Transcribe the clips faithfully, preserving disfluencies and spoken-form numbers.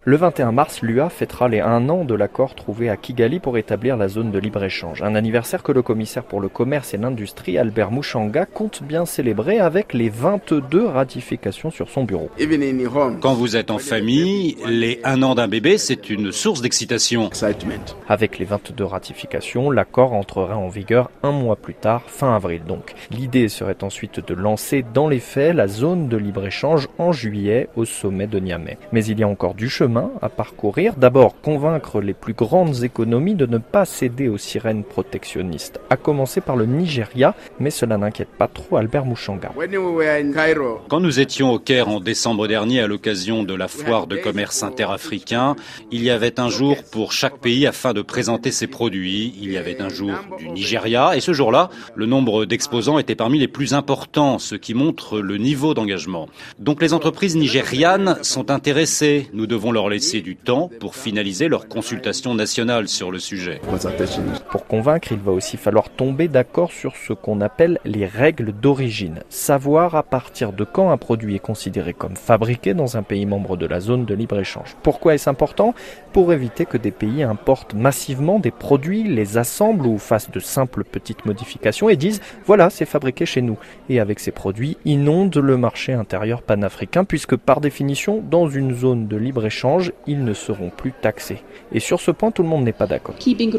Le vingt et un mars, l'U A fêtera les un an de l'accord trouvé à Kigali pour établir la zone de libre-échange. Un anniversaire que le commissaire pour le commerce et l'industrie, Albert Muchanga, compte bien célébrer avec les vingt-deux ratifications sur son bureau. Quand vous êtes en famille, les un an d'un bébé, c'est une source d'excitation. Avec les vingt-deux ratifications, l'accord entrera en vigueur un mois plus tard, fin avril donc. L'idée serait ensuite de lancer dans les faits la zone de libre-échange en juillet au sommet de Niamey. Mais il y a encore du chemin à parcourir. D'abord, convaincre les plus grandes économies de ne pas céder aux sirènes protectionnistes, à commencer par le Nigeria, mais cela n'inquiète pas trop Albert Muchanga. Quand nous étions au Caire en décembre dernier à l'occasion de la foire de commerce interafricain, il y avait un jour pour chaque pays afin de présenter ses produits. Il y avait un jour du Nigeria et ce jour-là, le nombre d'exposants était parmi les plus importants, ce qui montre le niveau d'engagement. Donc les entreprises nigérianes sont intéressées. Nous devons leur laisser du temps pour finaliser leur consultation nationale sur le sujet. Pour convaincre, il va aussi falloir tomber d'accord sur ce qu'on appelle les règles d'origine. Savoir à partir de quand un produit est considéré comme fabriqué dans un pays membre de la zone de libre-échange. Pourquoi est-ce important ? Pour éviter que des pays importent massivement des produits, les assemblent ou fassent de simples petites modifications et disent « voilà, c'est fabriqué chez nous ». Et avec ces produits, inondent le marché intérieur panafricain puisque par définition, dans une zone de libre-échange, ils ne seront plus taxés. Et sur ce point, tout le monde n'est pas d'accord.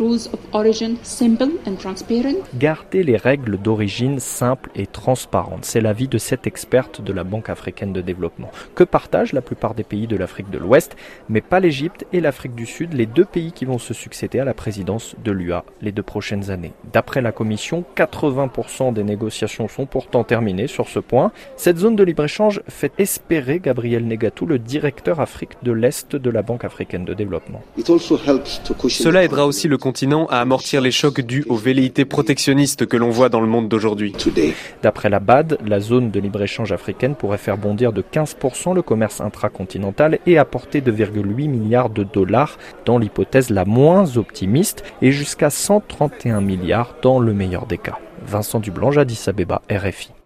Garder les règles d'origine simples et transparentes, c'est l'avis de cette experte de la Banque africaine de développement, que partagent la plupart des pays de l'Afrique de l'Ouest, mais pas l'Égypte et l'Afrique du Sud, les deux pays qui vont se succéder à la présidence de l'U A les deux prochaines années. D'après la Commission, quatre-vingts pour cent des négociations sont pourtant terminées sur ce point. Cette zone de libre-échange fait espérer Gabriel Negatou, le directeur Afrique de l'Est de la Banque africaine de développement. Cela aidera aussi le continent à amortir les chocs dus aux velléités protectionnistes que l'on voit dans le monde d'aujourd'hui. D'après la B A D, la zone de libre-échange africaine pourrait faire bondir de quinze pour cent le commerce intracontinental et apporter deux virgule huit milliards de dollars dans l'hypothèse la moins optimiste et jusqu'à cent trente et un milliards dans le meilleur des cas. Vincent Dublange, Addis Abeba, R F I.